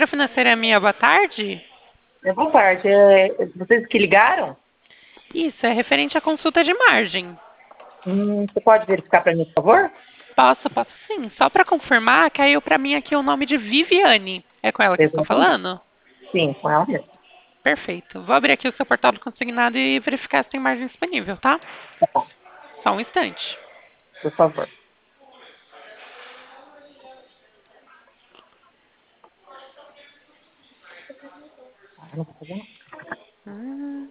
Consultora financeira minha, boa tarde. Boa tarde. Vocês que ligaram? Isso, é referente à consulta de margem. Você pode verificar para mim, por favor? Posso sim. Só para confirmar, caiu para mim aqui o nome de Viviane. É com ela que eu estou Exatamente. falando? Sim, com ela mesmo. Perfeito. Vou abrir aqui o seu portal do consignado e verificar se tem margem disponível, tá? Tá bom, Só um instante. por favor. Não vou fazer, não. Hum.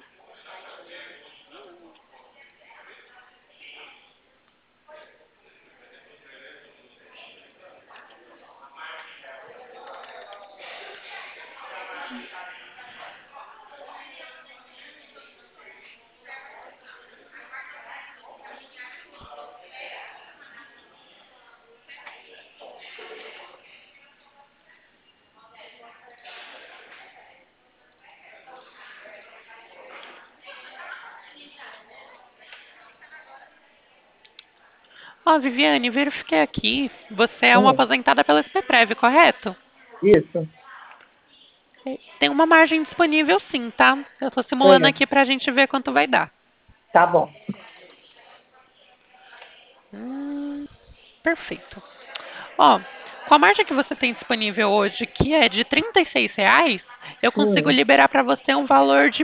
Ó, Viviane, verifiquei aqui. Você é uma Hum, aposentada pela SPPrev, correto? isso. Tem uma margem disponível sim, tá? Eu estou simulando É, aqui para a gente ver quanto vai dar. tá bom. Perfeito. Ó, com a margem que você tem disponível hoje, que é de R$ 36, eu consigo Hum, liberar para você um valor de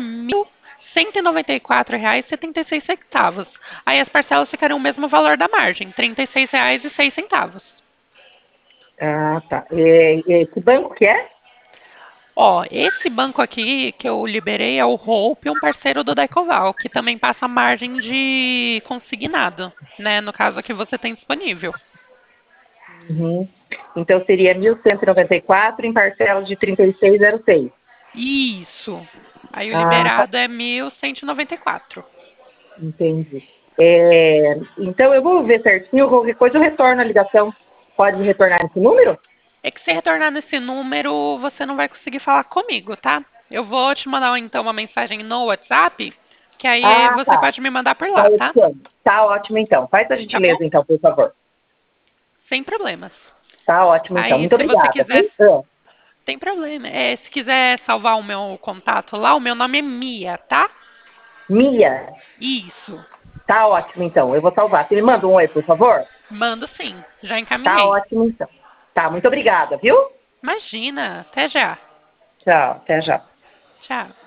R$ 1.194,76. Aí as parcelas ficariam o mesmo valor da margem, R$ 36,06. tá. Que banco que é? Ó, esse banco aqui que eu liberei é o Hope, um parceiro do Daicoval, que também passa margem de consignado, né? No caso aqui você tem disponível. Uhum. Então seria 1.194 em parcelas de 36,06. Isso. Aí o Tá. liberado é 1.194. Entendi. Então eu vou ver certinho, qualquer coisa eu retorno a ligação. Pode me retornar esse número? É que se retornar nesse número, você não vai conseguir falar comigo, tá? Eu vou te mandar então uma mensagem no WhatsApp, que aí Ah, você tá. pode me mandar por lá, Vai tá? esse ano. Tá ótimo, então. Faz a Tá bom? gentileza, então, por favor. Sem problemas. Tá ótimo, então. Aí, Muito se você obrigada. quiser, Viu? Ah, tem problema. Se quiser salvar o meu contato lá, o meu nome é Mia, tá? Mia. Isso. Tá ótimo, então. Eu vou salvar. Você me manda um oi, por favor? Mando sim. Já Tá encaminhei. ótimo, então. Tá, muito obrigada, viu? Imagina. Até já. Tchau. Até já. Tchau.